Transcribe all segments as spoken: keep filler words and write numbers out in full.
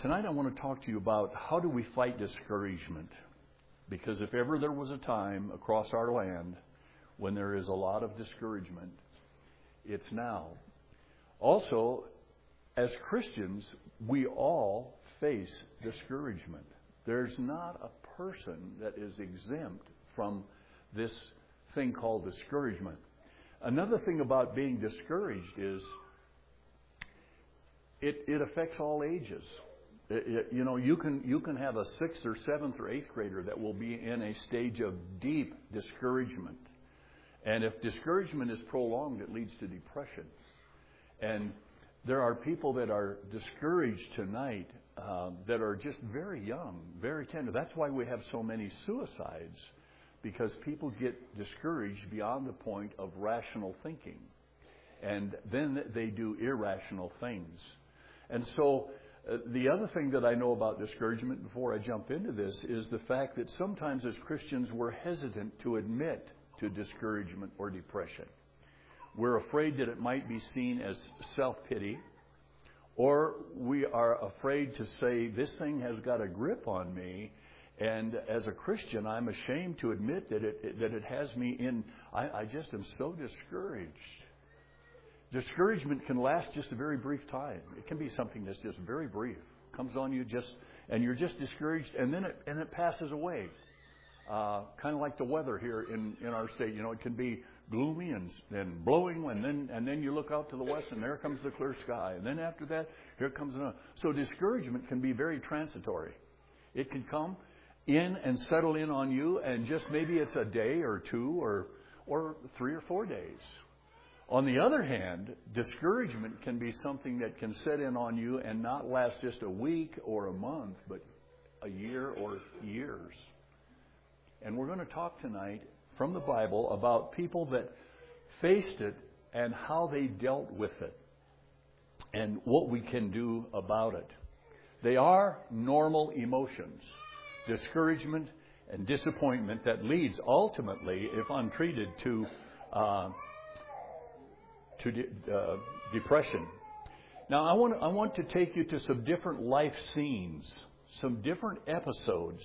tonight I want to talk to you about how do we fight discouragement. Because if ever there was a time across our land when there is a lot of discouragement, it's now. Also, as Christians, we all face discouragement. There's not a person that is exempt from this thing called discouragement. Another thing about being discouraged is it, it affects all ages. It, it, you know, you can you can have a sixth or seventh or eighth grader that will be in a stage of deep discouragement. And if discouragement is prolonged, it leads to depression. And there are people that are discouraged tonight um, that are just very young, very tender. That's why we have so many suicides, because people get discouraged beyond the point of rational thinking. And then they do irrational things. And so uh, the other thing that I know about discouragement before I jump into this is the fact that sometimes as Christians we're hesitant to admit to discouragement or depression. We're afraid that it might be seen as self-pity, or we are afraid to say, this thing has got a grip on me, and as a Christian, I'm ashamed to admit that it that it has me in, I, I just am so discouraged. Discouragement can last just a very brief time. It can be something that's just very brief. Comes on you just, and you're just discouraged, and then it and it passes away. Uh, kind of like the weather here in, in our state. You know, it can be gloomy and, and blowing, and then and then you look out to the west, and there comes the clear sky. And then after that, here comes another. So discouragement can be very transitory. It can come in and settle in on you, and just maybe it's a day or two or or three or four days. On the other hand, discouragement can be something that can set in on you and not last just a week or a month, but a year or years. And we're going to talk tonight from the Bible about people that faced it and how they dealt with it and what we can do about it. They are normal emotions, discouragement and disappointment that leads ultimately, if untreated, to uh, to de- uh, depression. Now, I want I want to take you to some different life scenes, some different episodes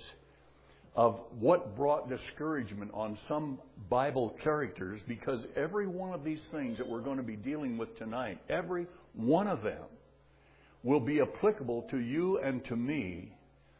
of what brought discouragement on some Bible characters, because every one of these things that we're going to be dealing with tonight, every one of them will be applicable to you and to me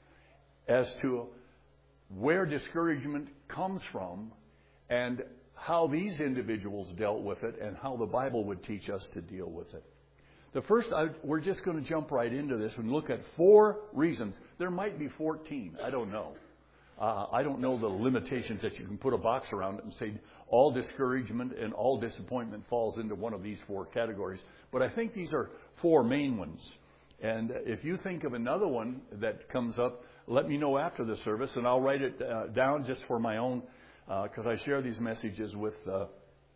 as to where discouragement comes from and how these individuals dealt with it and how the Bible would teach us to deal with it. The first, I, we're just going to jump right into this and look at four reasons. There might be fourteen. I don't know. Uh, I don't know the limitations that you can put a box around it and say all discouragement and all disappointment falls into one of these four categories. But I think these are four main ones. And if you think of another one that comes up, let me know after the service, and I'll write it uh, down just for my own, because uh, I share these messages with uh,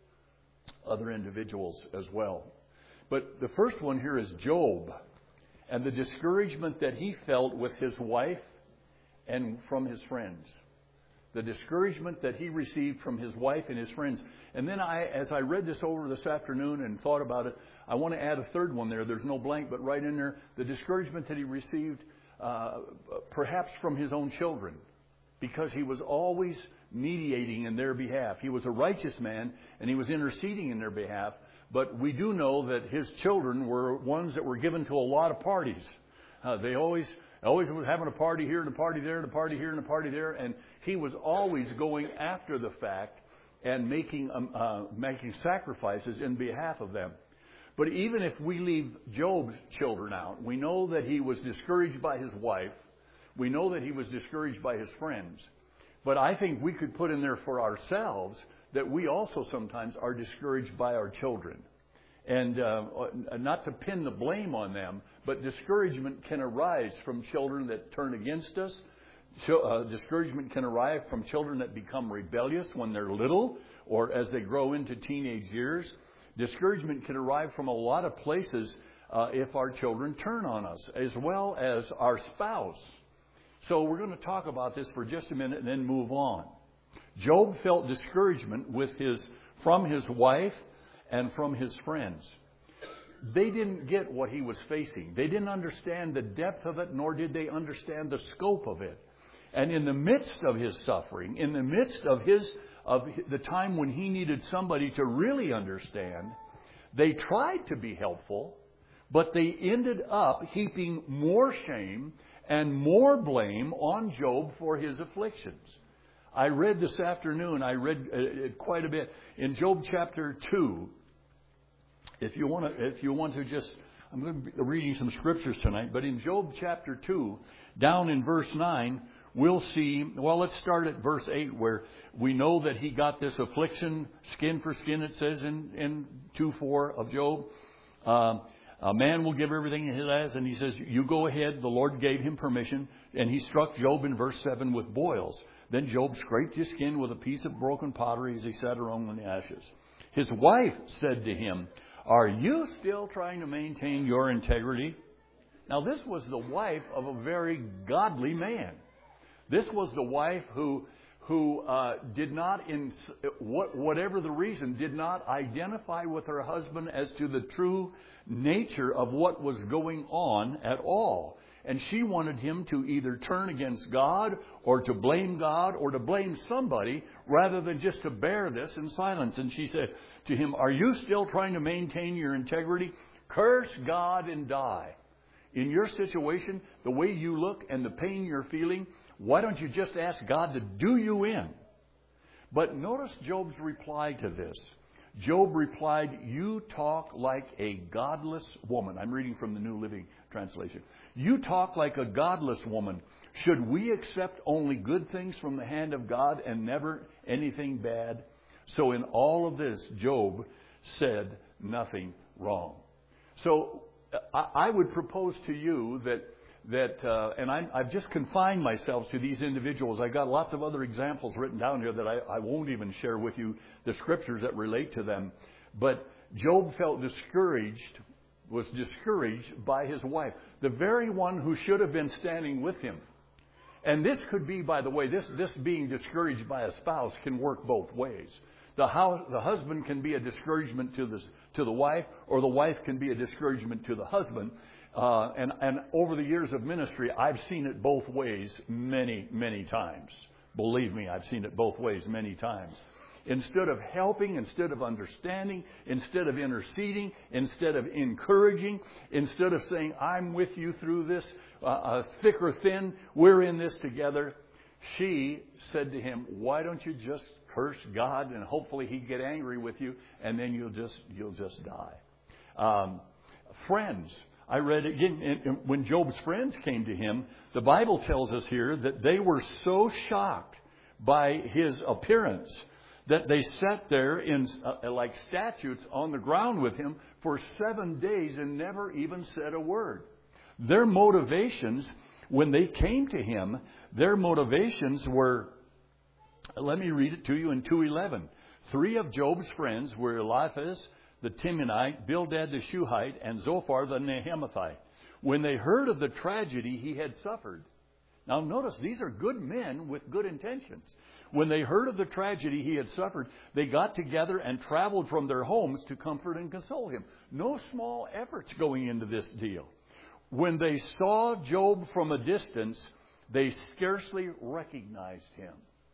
other individuals as well. But the first one here is Job and the discouragement that he felt with his wife and from his friends. The discouragement that he received from his wife and his friends. And then I, as I read this over this afternoon and thought about it, I want to add a third one there. There's no blank, but right in there, the discouragement that he received uh, perhaps from his own children, because he was always mediating in their behalf. He was a righteous man, and he was interceding in their behalf. But we do know that his children were ones that were given to a lot of parties. Uh, they always... Always was having a party here and a party there and a party here and a party there. And he was always going after the fact and making um, uh, making sacrifices in behalf of them. But even if we leave Job's children out, we know that he was discouraged by his wife. We know that he was discouraged by his friends. But I think we could put in there for ourselves that we also sometimes are discouraged by our children. And uh, not to pin the blame on them, but discouragement can arise from children that turn against us. Uh, discouragement can arise from children that become rebellious when they're little or as they grow into teenage years. Discouragement can arise from a lot of places uh, if our children turn on us, as well as our spouse. So we're going to talk about this for just a minute and then move on. Job felt discouragement with his from his wife and from his friends. they didn't get what he was facing. They didn't understand the depth of it, nor did they understand the scope of it. And in the midst of his suffering, in the midst of his of the time when he needed somebody to really understand, they tried to be helpful, but they ended up heaping more shame and more blame on Job for his afflictions. I read this afternoon, I read uh, quite a bit in Job chapter two. If you want to, if you want to just, I'm going to be reading some scriptures tonight, but in Job chapter two, down in verse nine, we'll see, well, let's start at verse eight, where we know that he got this affliction, skin for skin, it says in, in two four of Job. Um, a man will give everything he has, and he says, you go ahead. The Lord gave him permission, and he struck Job in verse seven with boils. Then Job scraped his skin with a piece of broken pottery as he sat around in the ashes. His wife said to him, are you still trying to maintain your integrity? Now, this was the wife of a very godly man. This was the wife who who uh, did not, in what, whatever the reason, did not identify with her husband as to the true nature of what was going on at all. And she wanted him to either turn against God or to blame God or to blame somebody rather than just to bear this in silence. And she said to him, are you still trying to maintain your integrity? Curse God and die. In your situation, the way you look and the pain you're feeling, why don't you just ask God to do you in? But notice Job's reply to this. Job replied, you talk like a godless woman. I'm reading from the New Living Translation. You talk like a godless woman. Should we accept only good things from the hand of God and never anything bad? So in all of this, Job said nothing wrong. So I would propose to you that That uh, and I'm, I've just confined myself to these individuals. I got lots of other examples written down here that I, I won't even share with you the scriptures that relate to them. But Job felt discouraged, was discouraged by his wife, the very one who should have been standing with him. And this could be, by the way, this this being discouraged by a spouse can work both ways. The house, the husband can be a discouragement to the to the wife, or the wife can be a discouragement to the husband. Uh, and, and over the years of ministry, I've seen it both ways many, many times. Believe me, I've seen it both ways many times. Instead of helping, instead of understanding, instead of interceding, instead of encouraging, instead of saying, I'm with you through this, uh, uh, thick or thin, we're in this together, she said to him, why don't you just curse God and hopefully he'd get angry with you and then you'll just, you'll just die. Um, friends. I read again when Job's friends came to him, the Bible tells us here that they were so shocked by his appearance that they sat there in uh, like statues on the ground with him for seven days and never even said a word. Their motivations, when they came to him, their motivations were, let me read it to you in two eleven. Three of Job's friends were Eliphaz the Temanite, Bildad the Shuhite, and Zophar the Nehemathite. When they heard of the tragedy he had suffered. Now notice, these are good men with good intentions. When they heard of the tragedy he had suffered, they got together and traveled from their homes to comfort and console him. No small efforts going into this deal. When they saw Job from a distance, they scarcely recognized him.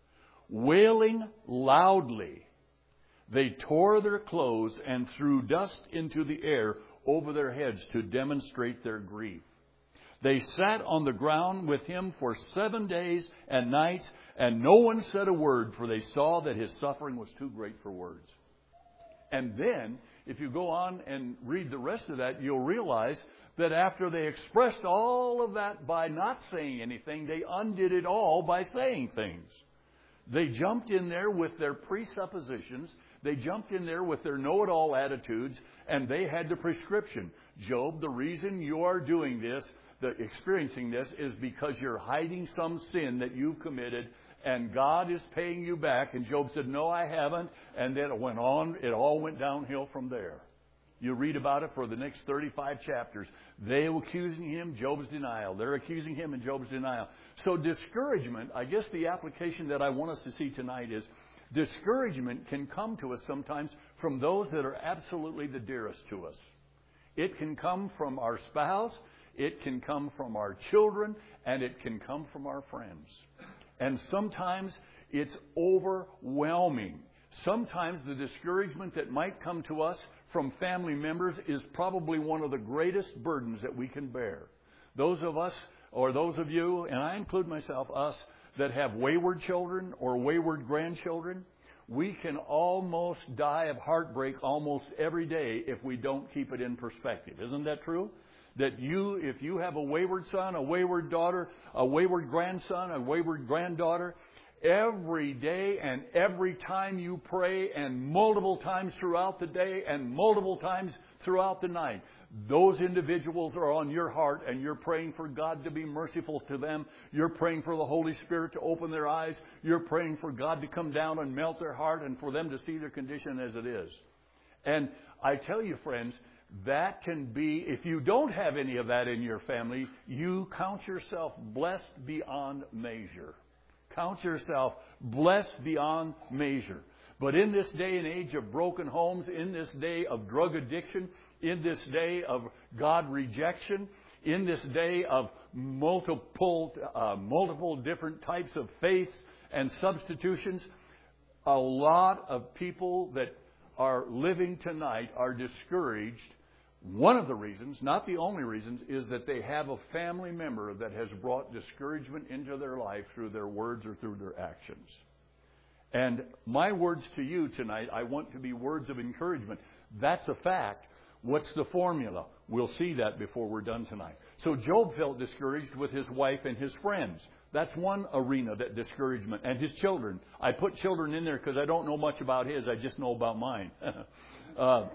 Wailing loudly, they tore their clothes and threw dust into the air over their heads to demonstrate their grief. They sat on the ground with him for seven days and nights, and no one said a word, for they saw that his suffering was too great for words. And then, if you go on and read the rest of that, you'll realize that after they expressed all of that by not saying anything, they undid it all by saying things. They jumped in there with their presuppositions. They jumped in there with their know-it-all attitudes, and they had the prescription. Job, the reason you are doing this, the, experiencing this, is because you're hiding some sin that you've committed, and God is paying you back. And Job said, no, I haven't. And then it went on. It all went downhill from there. You read about it for the next thirty-five chapters. They were accusing him, Job's denial. They're accusing him, and Job's denial. So discouragement, I guess the application that I want us to see tonight is discouragement can come to us sometimes from those that are absolutely the dearest to us. It can come from our spouse, it can come from our children, and it can come from our friends. And sometimes it's overwhelming. Sometimes the discouragement that might come to us from family members is probably one of the greatest burdens that we can bear. Those of us, or those of you, and I include myself, us, that have wayward children or wayward grandchildren, we can almost die of heartbreak almost every day if we don't keep it in perspective. Isn't that true? That you, if you have a wayward son, a wayward daughter, a wayward grandson, a wayward granddaughter, every day and every time you pray, and multiple times throughout the day and multiple times throughout the night, those individuals are on your heart, and you're praying for God to be merciful to them. You're praying for the Holy Spirit to open their eyes. You're praying for God to come down and melt their heart and for them to see their condition as it is. And I tell you, friends, that can be, if you don't have any of that in your family, you count yourself blessed beyond measure. Count yourself blessed beyond measure. But in this day and age of broken homes, in this day of drug addiction, in this day of God rejection, in this day of multiple, uh, multiple different types of faiths and substitutions, a lot of people that are living tonight are discouraged. One of the reasons, not the only reasons, is that they have a family member that has brought discouragement into their life through their words or through their actions. And my words to you tonight, I want to be words of encouragement. That's a fact. What's the formula? We'll see that before we're done tonight. So Job felt discouraged with his wife and his friends. That's one arena, that discouragement. And his children. I put children in there because I don't know much about his. I just know about mine. uh,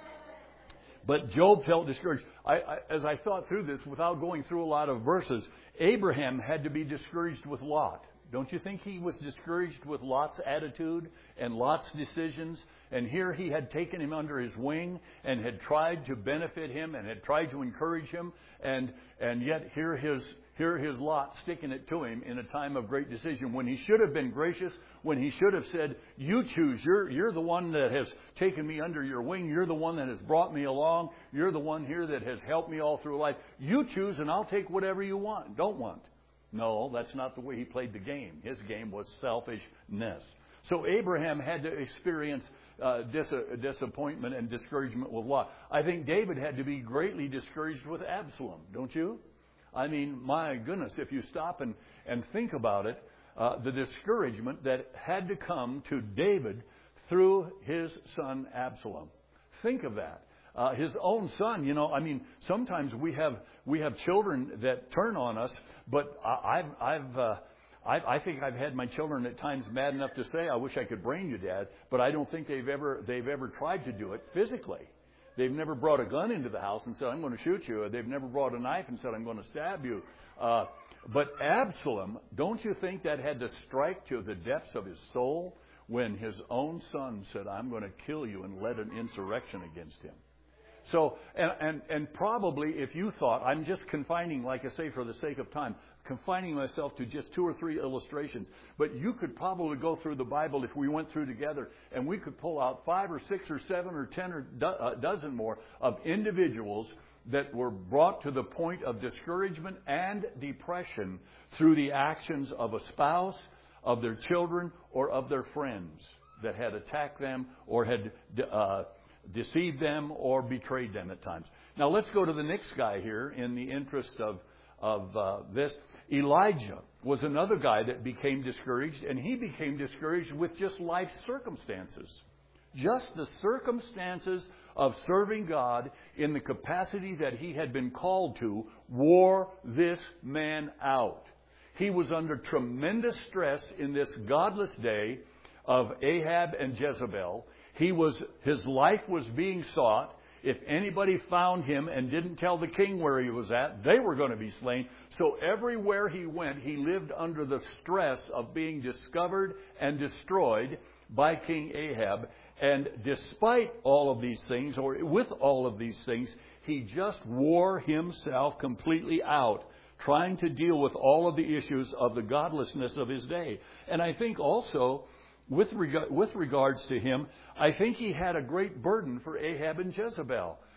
but Job felt discouraged. I, I, as I thought through this, without going through a lot of verses, Abraham had to be discouraged with Lot. Don't you think he was discouraged with Lot's attitude and Lot's decisions? And here he had taken him under his wing and had tried to benefit him and had tried to encourage him. And and yet here his here his Lot sticking it to him in a time of great decision, when he should have been gracious, when he should have said, you choose. You're, you're the one that has taken me under your wing. You're the one that has brought me along. You're the one here that has helped me all through life. You choose and I'll take whatever you want, don't want. No, that's not the way he played the game. His game was selfishness. So Abraham had to experience uh, dis- disappointment and discouragement with Lot. I think David had to be greatly discouraged with Absalom, don't you? I mean, my goodness, if you stop and, and think about it, uh, the discouragement that had to come to David through his son Absalom. Think of that. Uh, his own son, you know, I mean, sometimes we have we have children that turn on us, but I, I've I've uh, I, I think I've had my children at times mad enough to say, "I wish I could brain you, Dad," but I don't think they've ever they've ever tried to do it physically. They've never brought a gun into the house and said, "I'm going to shoot you." Or they've never brought a knife and said, "I'm going to stab you." Uh, but Absalom, don't you think that had to strike to the depths of his soul when his own son said, "I'm going to kill you," and led an insurrection against him? So, and, and, and probably if you thought, I'm just confining, like I say, for the sake of time, confining myself to just two or three illustrations, but you could probably go through the Bible if we went through together, and we could pull out five or six or seven or ten or do, a dozen more of individuals that were brought to the point of discouragement and depression through the actions of a spouse, of their children, or of their friends that had attacked them or had uh, deceived them or betrayed them at times. Now let's go to the next guy here in the interest of, of uh, this. Elijah was another guy that became discouraged, and he became discouraged with just life's circumstances. Just the circumstances of serving God in the capacity that he had been called to wore this man out. He was under tremendous stress in this godless day of Ahab and Jezebel. He was, his life was being sought. If anybody found him and didn't tell the king where he was at, they were going to be slain. So everywhere he went, he lived under the stress of being discovered and destroyed by King Ahab. And despite all of these things, or with all of these things, he just wore himself completely out, trying to deal with all of the issues of the godlessness of his day. And I think also, With, reg- with regards to him, I think he had a great burden for Ahab and Jezebel.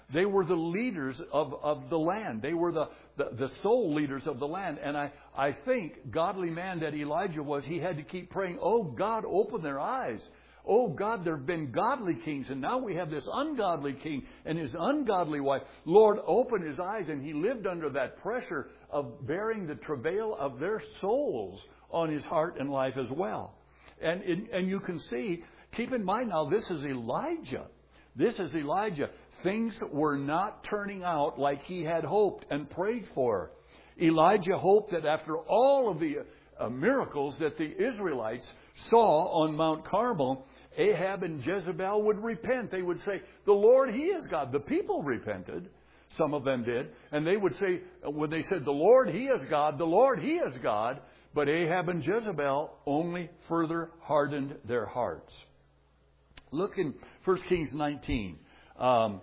They were the leaders of, of the land. They were the, the, the sole leaders of the land. And I, I think, godly man that Elijah was, he had to keep praying, oh, God, open their eyes. Oh, God, there have been godly kings, and now we have this ungodly king and his ungodly wife. Lord, open his eyes. And he lived under that pressure of bearing the travail of their souls on his heart and life as well. And, and you can see, keep in mind now, this is Elijah. This is Elijah. Things were not turning out like he had hoped and prayed for. Elijah hoped that after all of the uh, miracles that the Israelites saw on Mount Carmel, Ahab and Jezebel would repent. They would say, the Lord, He is God. The people repented. Some of them did. And they would say, when they said, the Lord, He is God, the Lord, He is God. But Ahab and Jezebel only further hardened their hearts. Look in First Kings nineteen. Um,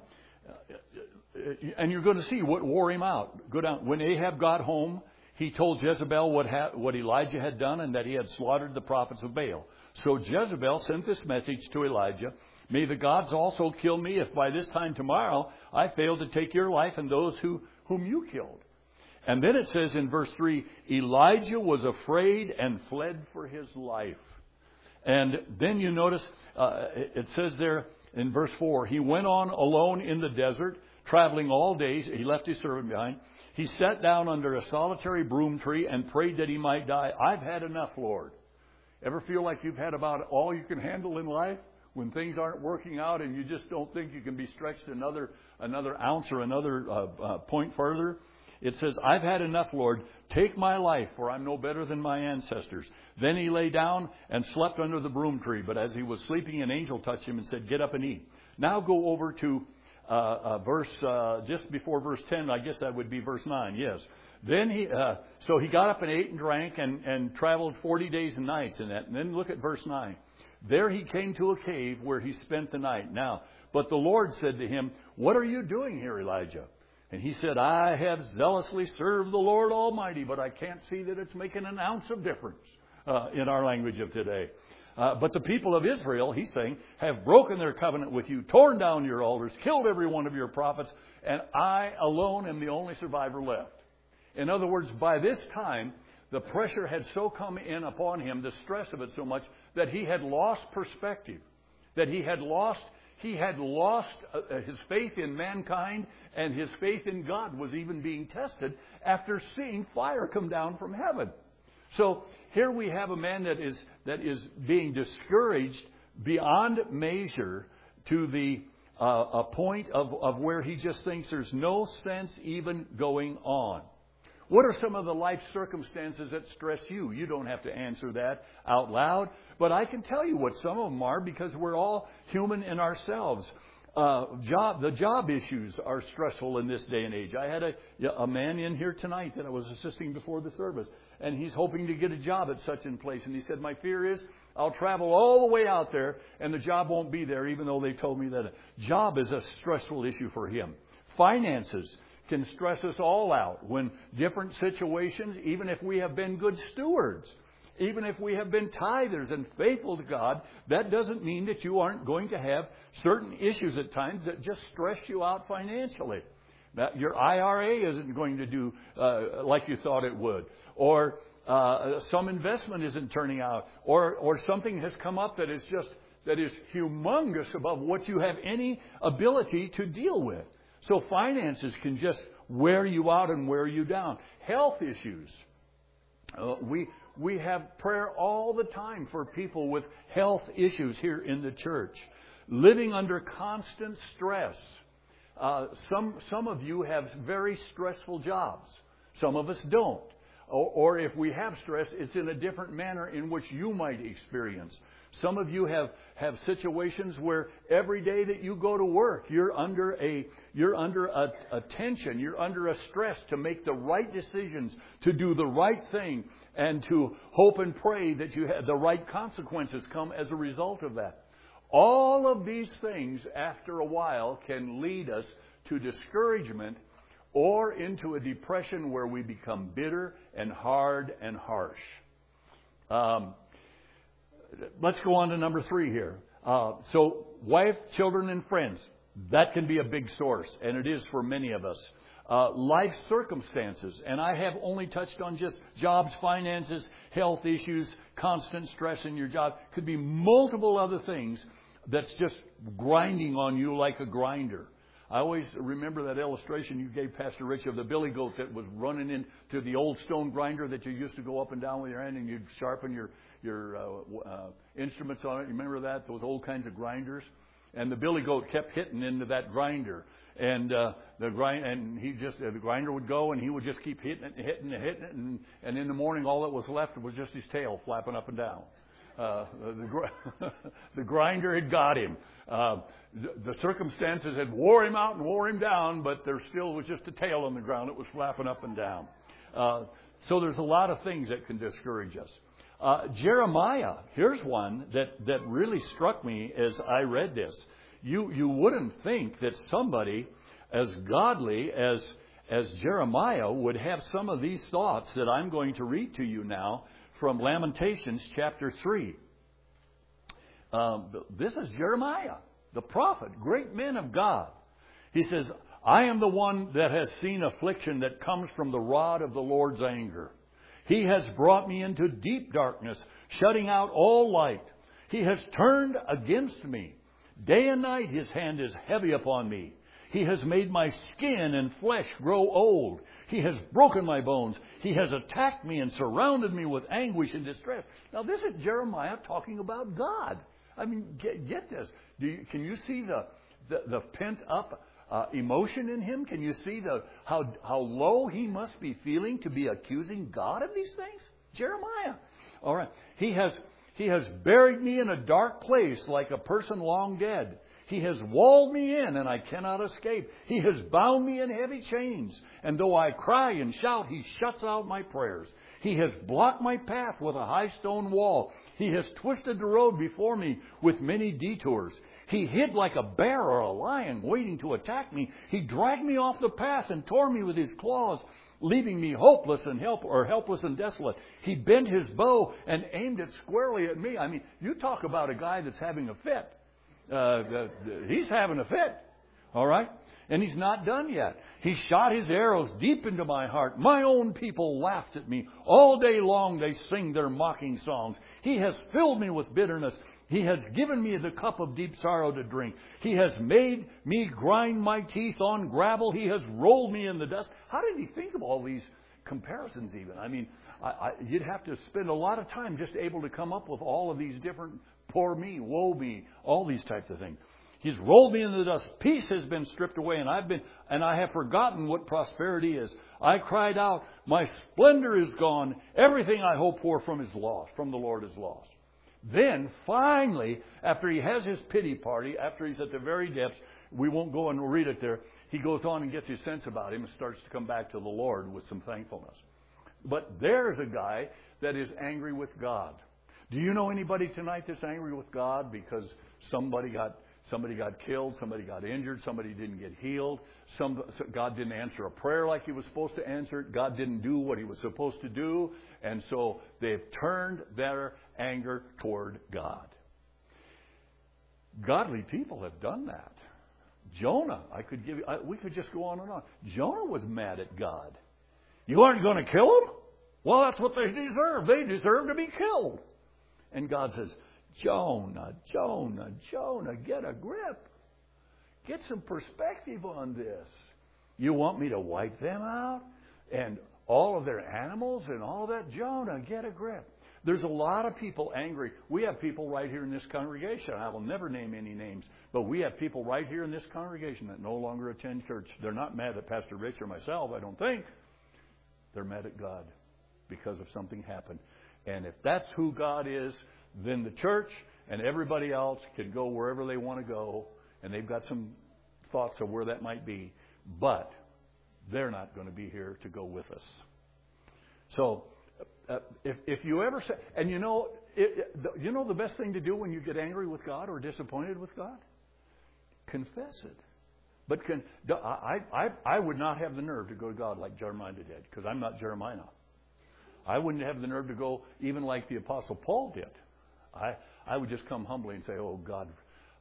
and you're going to see what wore him out. Go down. When Ahab got home, he told Jezebel what, ha- what Elijah had done and that he had slaughtered the prophets of Baal. So Jezebel sent this message to Elijah. May the gods also kill me if by this time tomorrow I fail to take your life and those who, whom you killed. And then it says in verse three, Elijah was afraid and fled for his life. And then you notice uh, it says there in verse four, he went on alone in the desert, traveling all days. He left his servant behind. He sat down under a solitary broom tree and prayed that he might die. I've had enough, Lord. Ever feel like you've had about all you can handle in life? When things aren't working out and you just don't think you can be stretched another another ounce or another uh, uh, point further? It says, I've had enough, Lord. Take my life, for I'm no better than my ancestors. Then he lay down and slept under the broom tree. But as he was sleeping, an angel touched him and said, get up and eat. Now go over to uh, uh, verse, uh, just before verse ten. I guess that would be verse nine. Yes. Then he, uh, so he got up and ate and drank and, and traveled forty days and nights in that. And then look at verse nine. There he came to a cave where he spent the night. Now, but the Lord said to him, what are you doing here, Elijah? And he said, I have zealously served the Lord Almighty, but I can't see that it's making an ounce of difference uh, in our language of today. Uh, but the people of Israel, he's saying, have broken their covenant with you, torn down your altars, killed every one of your prophets, and I alone am the only survivor left. In other words, by this time, the pressure had so come in upon him, the stress of it so much, that he had lost perspective, that he had lost He had lost his faith in mankind, and his faith in God was even being tested after seeing fire come down from heaven. So here we have a man that is that is being discouraged beyond measure to the uh, a point of, of where he just thinks there's no sense even going on. What are some of the life circumstances that stress you? You don't have to answer that out loud. But I can tell you what some of them are because we're all human in ourselves. Uh, job, the job issues are stressful in this day and age. I had a, a man in here tonight that I was assisting before the service. And he's hoping to get a job at such a place. And he said, my fear is I'll travel all the way out there and the job won't be there, even though they told me that a job is a stressful issue for him. Finances can stress us all out when different situations, even if we have been good stewards, even if we have been tithers and faithful to God, that doesn't mean that you aren't going to have certain issues at times that just stress you out financially. That your I R A isn't going to do uh, like you thought it would, or uh, some investment isn't turning out, or or something has come up that is just that is humongous above what you have any ability to deal with. So finances can just wear you out and wear you down. Health issues. Uh, we we have prayer all the time for people with health issues here in the church. Living under constant stress. Uh, some some of you have very stressful jobs. Some of us don't. Or, or if we have stress, it's in a different manner in which you might experience. Some of you have, have situations where every day that you go to work, you're under a you're under a, a tension, you're under a stress to make the right decisions, to do the right thing, and to hope and pray that you have the right consequences come as a result of that. All of these things, after a while, can lead us to discouragement or into a depression where we become bitter and hard and harsh. Um, Let's go on to number three here. Uh, so, wife, children, and friends. that can be a big source, and it is for many of us. Uh, life circumstances, and I have only touched on just jobs, finances, health issues, constant stress in your job. Could be multiple other things that's just grinding on you like a grinder. I always remember that illustration you gave Pastor Rich of the billy goat that was running into the old stone grinder that you used to go up and down with your hand and you'd sharpen your, your uh, uh, instruments on it. You remember that? Those old kinds of grinders? And the billy goat kept hitting into that grinder. And uh, the grind, and he just uh, the grinder would go, and he would just keep hitting it, and hitting it, hitting it, and, and in the morning, all that was left was just his tail flapping up and down. Uh, the, gr- the grinder had got him. Uh, the, the circumstances had wore him out and wore him down, but there still was just a tail on the ground that was flapping up and down. Uh, so there's a lot of things that can discourage us. Uh, Jeremiah, here's one that, that really struck me as I read this. You you wouldn't think that somebody as godly as as Jeremiah would have some of these thoughts that I'm going to read to you now from Lamentations chapter three. Um, this is Jeremiah, the prophet, great man of God. He says, I am the one that has seen affliction that comes from the rod of the Lord's anger. He has brought me into deep darkness, shutting out all light. He has turned against me. Day and night his hand is heavy upon me. He has made my skin and flesh grow old. He has broken my bones. He has attacked me and surrounded me with anguish and distress. Now this is Jeremiah talking about God. I mean, get, get this. Do you, can you see the, the, the pent up uh, emotion in him? Can you see the how, how low he must be feeling to be accusing God of these things? Jeremiah. All right. He has... He has buried me in a dark place like a person long dead. He has walled me in and I cannot escape. He has bound me in heavy chains. And though I cry and shout, he shuts out my prayers. He has blocked my path with a high stone wall. He has twisted the road before me with many detours. He hid like a bear or a lion waiting to attack me. He dragged me off the path and tore me with his claws, leaving me hopeless and help or helpless and desolate. He bent his bow and aimed it squarely at me. I mean, you talk about a guy that's having a fit. Uh, the, the, he's having a fit. All right? And he's not done yet. He shot his arrows deep into my heart. My own people laughed at me. All day long they sing their mocking songs. He has filled me with bitterness. He has given me the cup of deep sorrow to drink. He has made me grind my teeth on gravel. He has rolled me in the dust. How did he think of all these comparisons even? I mean, I, I, you'd have to spend a lot of time just able to come up with all of these different poor me, woe me, all these types of things. He's rolled me into the dust. Peace has been stripped away, and I've been, and I have forgotten what prosperity is. I cried out, my splendor is gone. Everything I hope for from is lost, from the Lord is lost. Then, finally, after he has his pity party, after he's at the very depths, we won't go and read it there, he goes on and gets his sense about him and starts to come back to the Lord with some thankfulness. But there's a guy that is angry with God. Do you know anybody tonight that's angry with God because somebody got somebody got killed, somebody got injured, somebody didn't get healed, some, God didn't answer a prayer like he was supposed to answer it, God didn't do what he was supposed to do, and so they've turned their anger toward God. Godly people have done that. Jonah, I could give you, I, we could just go on and on. Jonah was mad at God. You aren't going to kill him? Well, that's what they deserve. They deserve to be killed. And God says, Jonah, Jonah, Jonah, get a grip. Get some perspective on this. You want me to wipe them out? And all of their animals and all that? Jonah, get a grip. There's a lot of people angry. We have people right here in this congregation. I will never name any names. But we have people right here in this congregation that no longer attend church. They're not mad at Pastor Rich or myself, I don't think. They're mad at God because of something happened. And if that's who God is, then the church and everybody else can go wherever they want to go. And they've got some thoughts of where that might be. But they're not going to be here to go with us. So uh, if, if you ever say, and you know, it, it, you know the best thing to do when you get angry with God or disappointed with God? Confess it. But can, I, I, I would not have the nerve to go to God like Jeremiah did, because I'm not Jeremiah. I wouldn't have the nerve to go even like the Apostle Paul did. I, I would just come humbly and say, oh, God,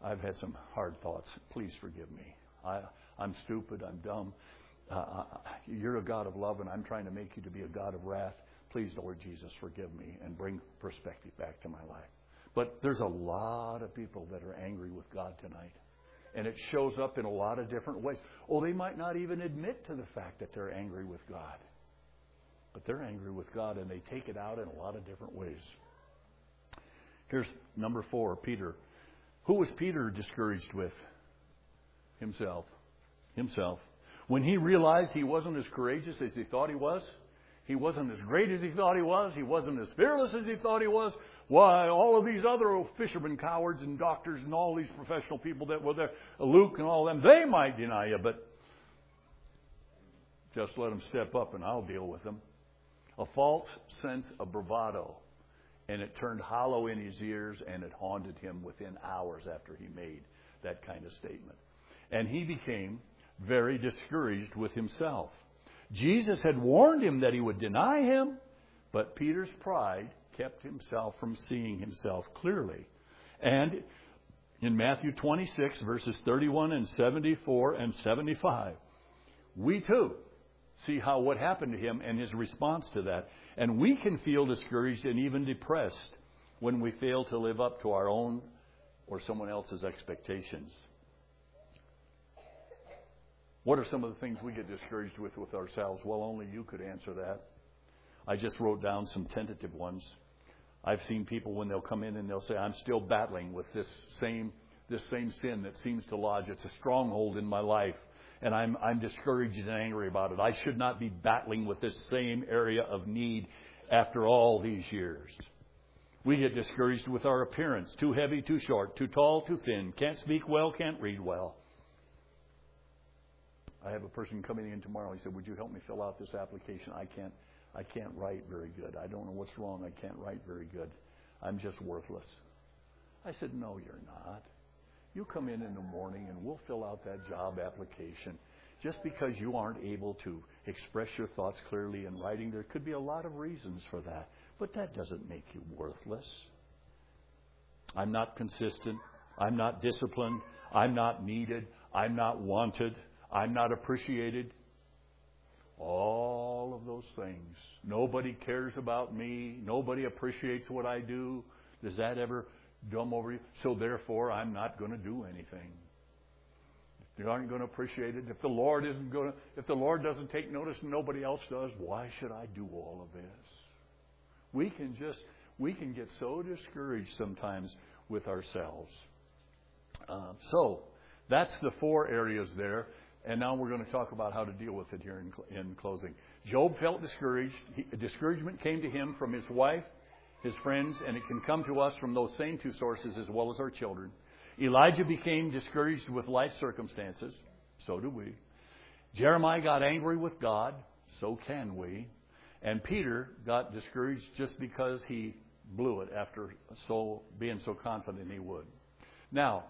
I've had some hard thoughts. Please forgive me. I, I'm stupid. I'm dumb. Uh, you're a God of love, and I'm trying to make you to be a God of wrath. Please, Lord Jesus, forgive me and bring perspective back to my life. But there's a lot of people that are angry with God tonight. And it shows up in a lot of different ways. Oh, they might not even admit to the fact that they're angry with God. But they're angry with God, and they take it out in a lot of different ways. Here's number four, Peter. Who was Peter discouraged with? Himself. Himself. When he realized he wasn't as courageous as he thought he was, he wasn't as great as he thought he was, he wasn't as fearless as he thought he was, why, all of these other fishermen, cowards, and doctors, and all these professional people that were there, Luke and all of them, they might deny you, but just let them step up and I'll deal with them. A false sense of bravado. And it turned hollow in his ears, and it haunted him within hours after he made that kind of statement. And he became very discouraged with himself. Jesus had warned him that he would deny him, but Peter's pride kept himself from seeing himself clearly. And in Matthew twenty-six, verses thirty-one and seventy-four and seventy-five, we too see how what happened to him and his response to that. And we can feel discouraged and even depressed when we fail to live up to our own or someone else's expectations. What are some of the things we get discouraged with with ourselves? Well, only you could answer that. I just wrote down some tentative ones. I've seen people when they'll come in and they'll say, I'm still battling with this same this same sin that seems to lodge. It's a stronghold in my life. And I'm I'm discouraged and angry about it. I should not be battling with this same area of need after all these years. We get discouraged with our appearance. Too heavy, too short, too tall, too thin. Can't speak well, can't read well. I have a person coming in tomorrow. He said, would you help me fill out this application? I can't I can't write very good. I don't know what's wrong. I can't write very good. I'm just worthless. I said, no, you're not. You come in in the morning and we'll fill out that job application. Just because you aren't able to express your thoughts clearly in writing, there could be a lot of reasons for that. But that doesn't make you worthless. I'm not consistent. I'm not disciplined. I'm not needed. I'm not wanted. I'm not appreciated. All of those things. Nobody cares about me. Nobody appreciates what I do. Does that ever dumb over you? So therefore, I'm not going to do anything. If you aren't going to appreciate it, if the Lord isn't going to, if the Lord doesn't take notice and nobody else does, why should I do all of this? We can just, we can get so discouraged sometimes with ourselves. Uh, so that's the four areas there. And now we're going to talk about how to deal with it here in, in closing. Job felt discouraged. He, discouragement came to him from his wife, his friends, and it can come to us from those same two sources as well as our children. Elijah became discouraged with life circumstances. So do we. Jeremiah got angry with God. So can we. And Peter got discouraged just because he blew it after so being so confident he would. Now,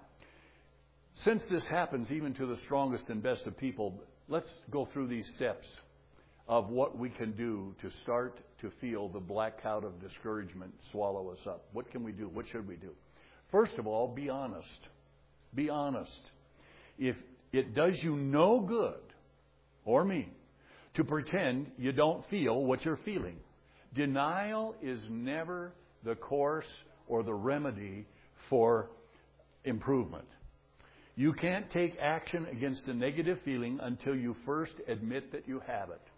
since this happens even to the strongest and best of people, let's go through these steps of what we can do to start to feel the black cloud of discouragement swallow us up. What can we do? What should we do? First of all, be honest. Be honest. If it does you no good, or me, to pretend you don't feel what you're feeling. Denial is never the course or the remedy for improvement. You can't take action against a negative feeling until you first admit that you have it.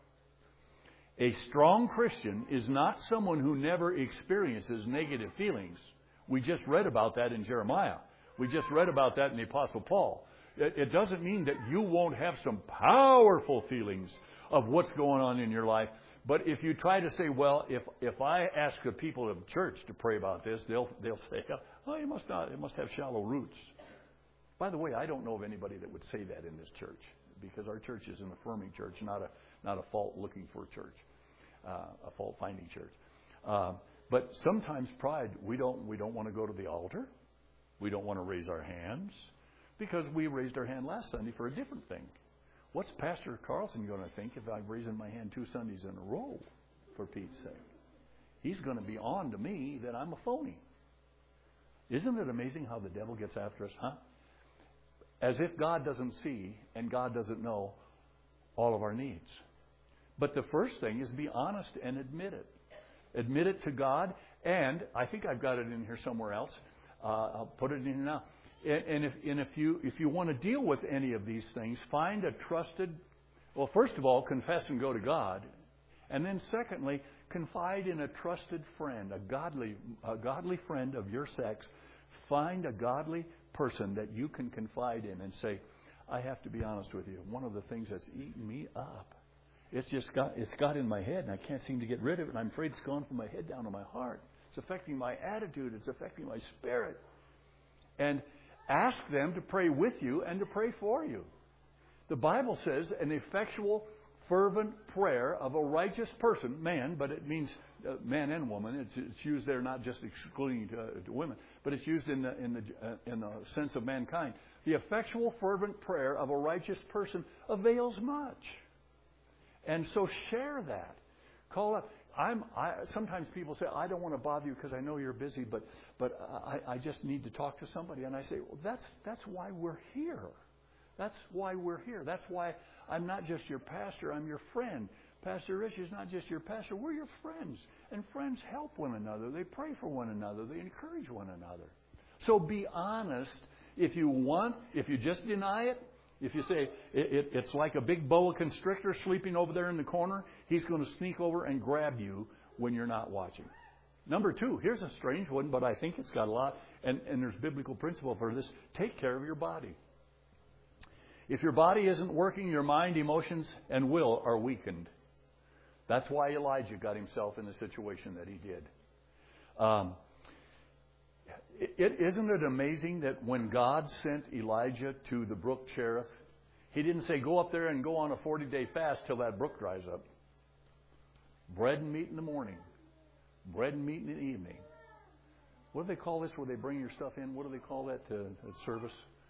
A strong Christian is not someone who never experiences negative feelings. We just read about that in Jeremiah. We just read about that in the Apostle Paul. It, it doesn't mean that you won't have some powerful feelings of what's going on in your life. But if you try to say, well, if if I ask the people of the church to pray about this, they'll they'll say, oh, you must not, it must have shallow roots. By the way, I don't know of anybody that would say that in this church, because our church is an affirming church, not a not a fault looking for church, uh, a fault finding church. Uh, but sometimes pride, we don't we don't want to go to the altar, we don't want to raise our hands, because we raised our hand last Sunday for a different thing. What's Pastor Carlson going to think if I'm raising my hand two Sundays in a row, for Pete's sake? He's going to be on to me that I'm a phony. Isn't it amazing how the devil gets after us, huh? As if God doesn't see and God doesn't know all of our needs. But the first thing is be honest and admit it. Admit it to God, and I think I've got it in here somewhere else. Uh, I'll put it in here now. And, and, if, and if you if you want to deal with any of these things, find a trusted. Well, first of all, confess and go to God, and then secondly, confide in a trusted friend, a godly a godly friend of your sex. Find a godly person that you can confide in and say, I have to be honest with you. One of the things that's eating me up, it's just got it's got in my head, and I can't seem to get rid of it. And I'm afraid it's gone from my head down to my heart. It's affecting my attitude. It's affecting my spirit. And ask them to pray with you and to pray for you. The Bible says an effectual, fervent prayer of a righteous person, man, but it means uh, man and woman. It's, it's used there not just excluding to, to women, but it's used in the in the uh, in the sense of mankind. The effectual, fervent prayer of a righteous person avails much. And so share that. Call up. I'm. I, sometimes people say, I don't want to bother you because I know you're busy, but but I, I just need to talk to somebody. And I say, well, that's that's why we're here. That's why we're here. That's why I'm not just your pastor. I'm your friend. Pastor Rich is not just your pastor. We're your friends. And friends help one another. They pray for one another. They encourage one another. So be honest. If you want, if you just deny it, if you say it, it, it's like a big boa constrictor sleeping over there in the corner, he's going to sneak over and grab you when you're not watching. Number two, here's a strange one, but I think it's got a lot, and, and there's biblical principle for this. Take care of your body. If your body isn't working, your mind, emotions, and will are weakened. That's why Elijah got himself in the situation that he did. Um, it, isn't it amazing that when God sent Elijah to the brook Cherith, he didn't say, go up there and go on a forty-day fast till that brook dries up. Bread and meat in the morning. Bread and meat in the evening. What do they call this where they bring your stuff in? What do they call that to, to service?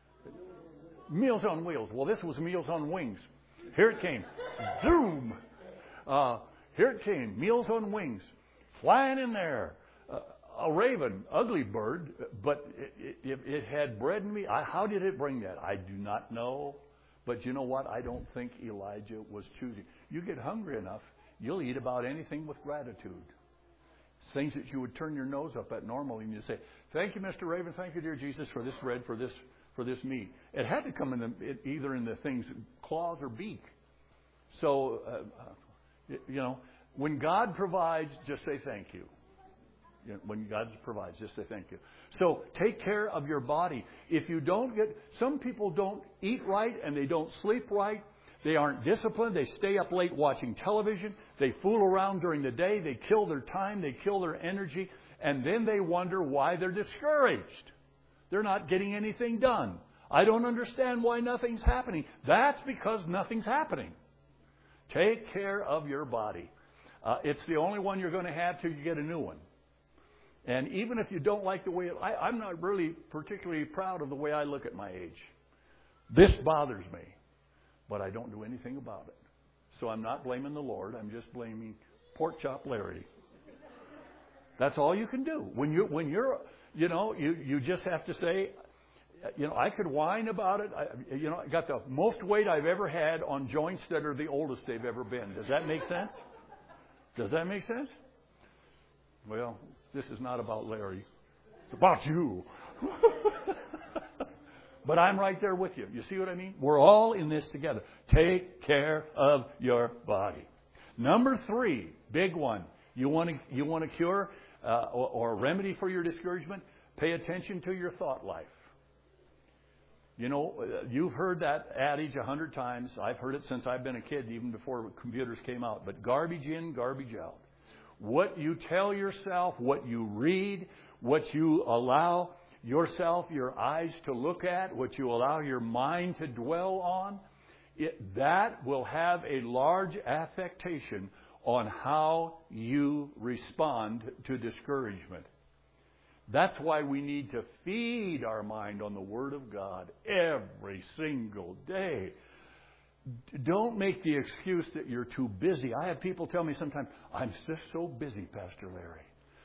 Meals on wheels. Well, this was Meals on Wings. Here it came. Zoom! Uh, here it came. Meals on Wings. Flying in there. Uh, a raven, ugly bird, but it, it, it had bread and meat. I, how did it bring that? I do not know. But you know what? I don't think Elijah was choosing. You get hungry enough, you'll eat about anything with gratitude. Things that you would turn your nose up at normally, and you say, thank you, Mister Raven. Thank you, dear Jesus, for this bread, for this for this meat. It had to come in the, it, either in the thing's claws or beak. So, uh, you know, when God provides, just say thank you. You know, when God provides, just say thank you. So take care of your body. If you don't get, some people don't eat right and they don't sleep right. They aren't disciplined. They stay up late watching television. They fool around during the day. They kill their time. They kill their energy. And then they wonder why they're discouraged. They're not getting anything done. I don't understand why nothing's happening. That's because nothing's happening. Take care of your body. Uh, it's the only one you're going to have till you get a new one. And even if you don't like the way it, I, I'm not really particularly proud of the way I look at my age. This bothers me, but I don't do anything about it. So I'm not blaming the Lord. I'm just blaming Pork Chop Larry. That's all you can do. When you when you're you know you you just have to say, you know, I could whine about it. I, you know, I got the most weight I've ever had on joints that are the oldest they've ever been. Does that make sense? Does that make sense? Well, this is not about Larry. It's about you. But I'm right there with you. You see what I mean? We're all in this together. Take care of your body. Number three, big one. You want to you want a cure uh, or, or a remedy for your discouragement? Pay attention to your thought life. You know, you've heard that adage a hundred times. I've heard it since I've been a kid, even before computers came out. But garbage in, garbage out. What you tell yourself, what you read, what you allow yourself, your eyes to look at, what you allow your mind to dwell on, it, that will have a large affectation on how you respond to discouragement. That's why we need to feed our mind on the Word of God every single day. Don't make the excuse that you're too busy. I have people tell me sometimes, I'm just so busy, Pastor Larry.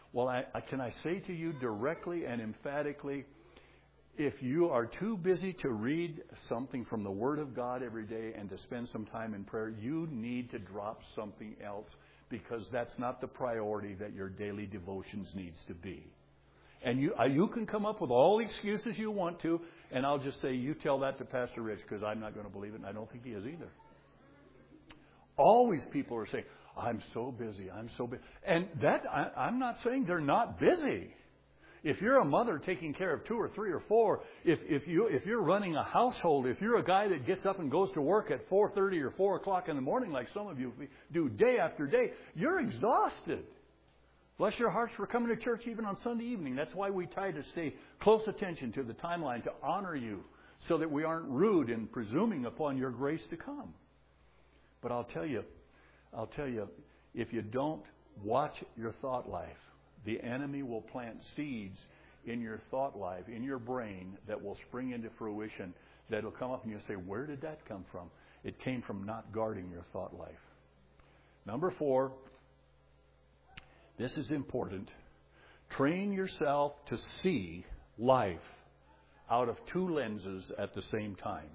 Well, I, I, can I say to you directly and emphatically, if you are too busy to read something from the Word of God every day and to spend some time in prayer, you need to drop something else, because that's not the priority that your daily devotions needs to be. And you uh, you can come up with all the excuses you want to, and I'll just say, you tell that to Pastor Rich, because I'm not going to believe it, and I don't think he is either. Always people are saying, I'm so busy, I'm so busy. And that I, I'm not saying they're not busy. If you're a mother taking care of two or three or four, if if you if you're running a household, if you're a guy that gets up and goes to work at four thirty or four o'clock in the morning, like some of you do day after day, you're exhausted. Bless your hearts for coming to church even on Sunday evening. That's why we try to stay close attention to the timeline to honor you, so that we aren't rude in presuming upon your grace to come. But I'll tell you, I'll tell you, if you don't watch your thought life, the enemy will plant seeds in your thought life, in your brain, that will spring into fruition, that will come up and you'll say, where did that come from? It came from not guarding your thought life. Number four, this is important. Train yourself to see life out of two lenses at the same time.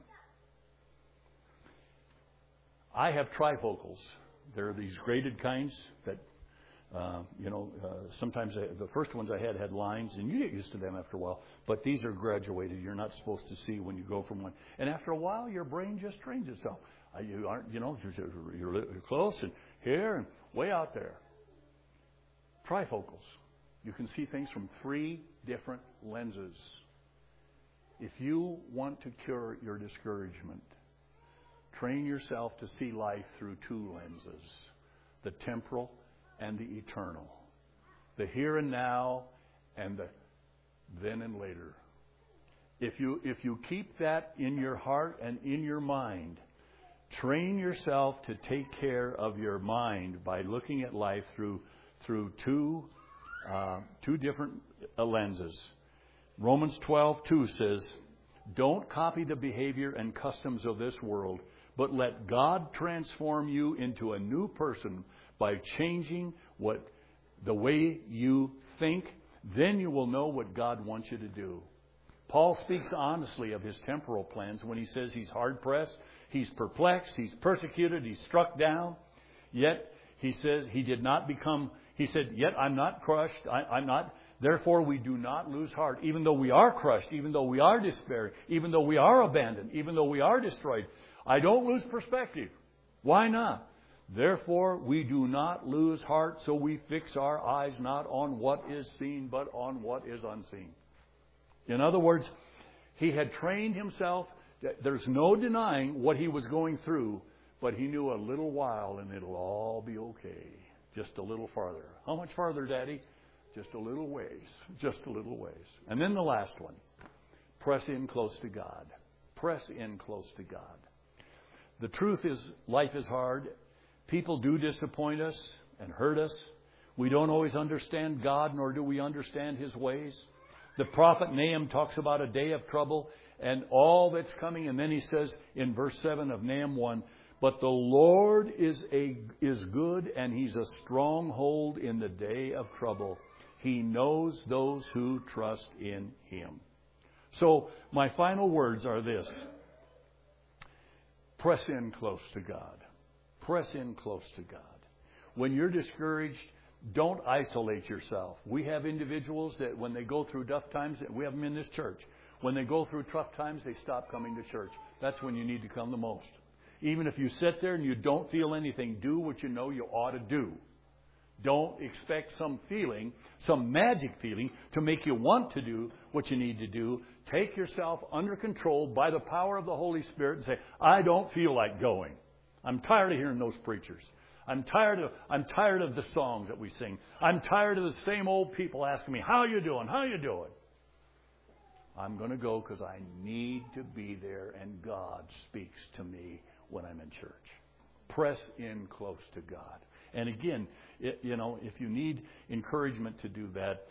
I have trifocals. They're these graded kinds that Uh, you know, uh, sometimes I, the first ones I had had lines, and you get used to them after a while. But these are graduated. You're not supposed to see when you go from one. And after a while, your brain just trains itself. Uh, you aren't, you know, you're, you're, you're close and here and way out there. Trifocals. You can see things from three different lenses. If you want to cure your discouragement, train yourself to see life through two lenses: the temporal and the eternal, the here and now and the then and later. If you if you keep that in your heart and in your mind, train yourself to take care of your mind by looking at life through through two uh, two different uh, lenses. Romans twelve two says, "Don't copy the behavior and customs of this world, but let God transform you into a new person by changing what the way you think. Then you will know what God wants you to do." Paul speaks honestly of his temporal plans when he says he's hard-pressed, he's perplexed, he's persecuted, he's struck down. Yet, he says he did not become, he said, yet I'm not crushed, I, I'm not, therefore we do not lose heart. Even though we are crushed, even though we are despairing, even though we are abandoned, even though we are destroyed, I don't lose perspective. Why not? Therefore, we do not lose heart, so we fix our eyes not on what is seen, but on what is unseen. In other words, he had trained himself. There's no denying what he was going through, but he knew a little while and it'll all be okay. Just a little farther. How much farther, Daddy? Just a little ways. Just a little ways. And then the last one. Press in close to God. Press in close to God. The truth is, life is hard. People do disappoint us and hurt us. We don't always understand God, nor do we understand His ways. The prophet Nahum talks about a day of trouble and all that's coming. And then he says in verse seven of Nahum one, "But the Lord is a is good, and He's a stronghold in the day of trouble. He knows those who trust in Him." So my final words are this. Press in close to God. Press in close to God. When you're discouraged, don't isolate yourself. We have individuals that when they go through tough times, we have them in this church. When they go through tough times, they stop coming to church. That's when you need to come the most. Even if you sit there and you don't feel anything, do what you know you ought to do. Don't expect some feeling, some magic feeling, to make you want to do what you need to do. Take yourself under control by the power of the Holy Spirit and say, I don't feel like going. I'm tired of hearing those preachers. I'm tired of I'm tired of the songs that we sing. I'm tired of the same old people asking me, how you doing? How you doing? I'm going to go because I need to be there, and God speaks to me when I'm in church. Press in close to God. And again, it, you know, if you need encouragement to do that,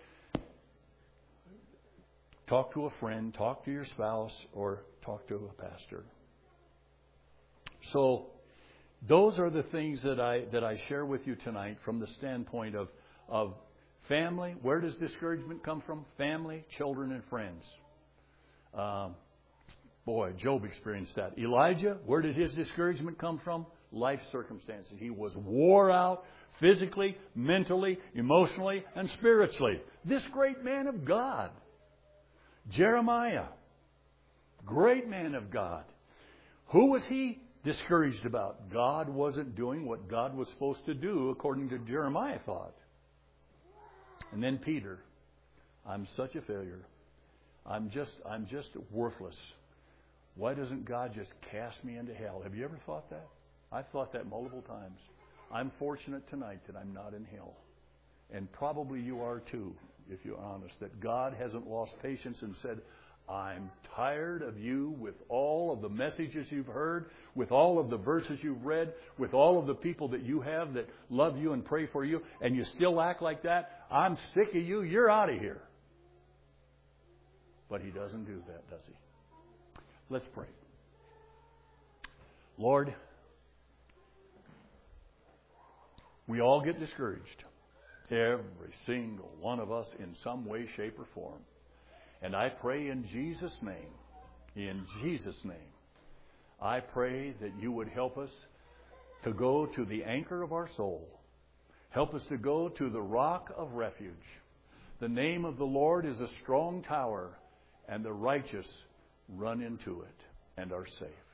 talk to a friend, talk to your spouse, or talk to a pastor. So those are the things that I that I share with you tonight from the standpoint of of Family. Where does discouragement come from? Family, children, and friends. Um, boy, Job experienced that. Elijah, where did his discouragement come from? Life circumstances. He was wore out physically, mentally, emotionally, and spiritually. This great man of God. Jeremiah, great man of God. Who was he discouraged about? God wasn't doing what God was supposed to do according to Jeremiah thought. And then Peter, I'm such a failure. I'm just I'm just worthless. Why doesn't God just cast me into hell? Have you ever thought that? I've thought that multiple times. I'm fortunate tonight that I'm not in hell. And probably you are too, if you're honest, that God hasn't lost patience and said, I'm tired of you with all of the messages you've heard, with all of the verses you've read, with all of the people that you have that love you and pray for you, and you still act like that. I'm sick of you. You're out of here. But He doesn't do that, does He? Let's pray. Lord, we all get discouraged. Every single one of us in some way, shape, or form. And I pray in Jesus' name, in Jesus' name, I pray that you would help us to go to the anchor of our soul. Help us to go to the rock of refuge. The name of the Lord is a strong tower, and the righteous run into it and are safe.